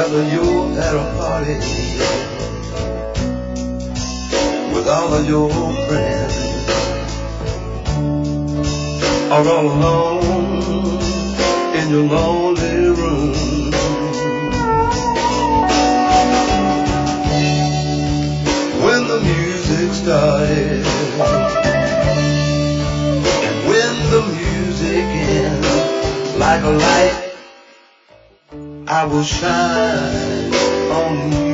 Whenever you're at a party with all of your friends, or all alone in your lonely room, when the music started and when the music ends, like a light I will shine on you.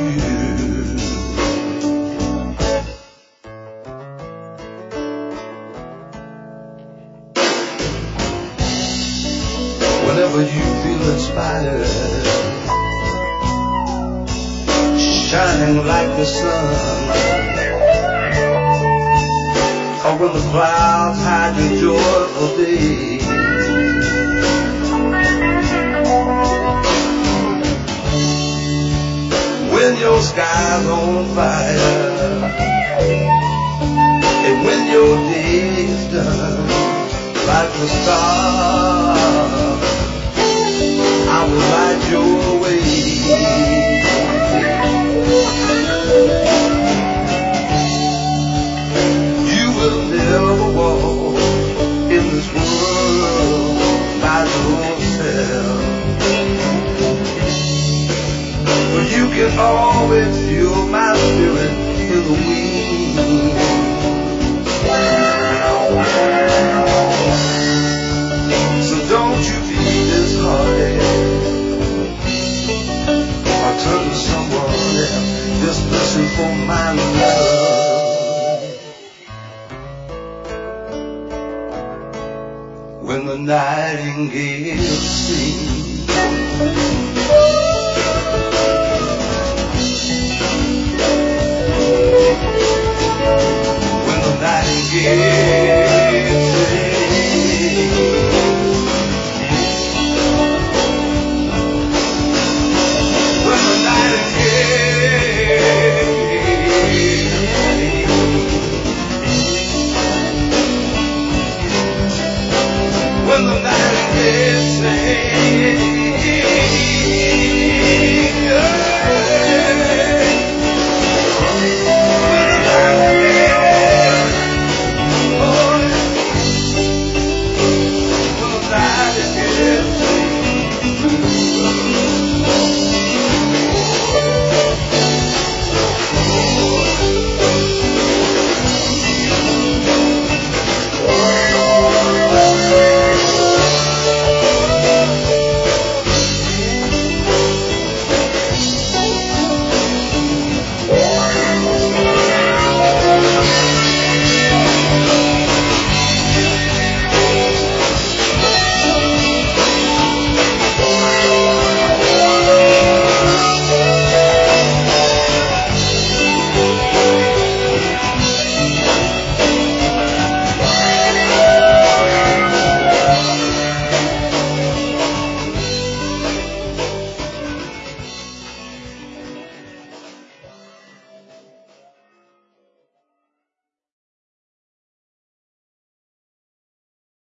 Whenever you feel inspired, shining like the sun, or when the clouds hide your joyful day, when your sky's on fire, and when your day's done, like the stars, I will light your way. You will never walk in this world by yourself, but you can always feel my spirit in the wind. So don't you be disheartened or turn to someone else. Just listen for my love. When the nightingale sings, when the nightingale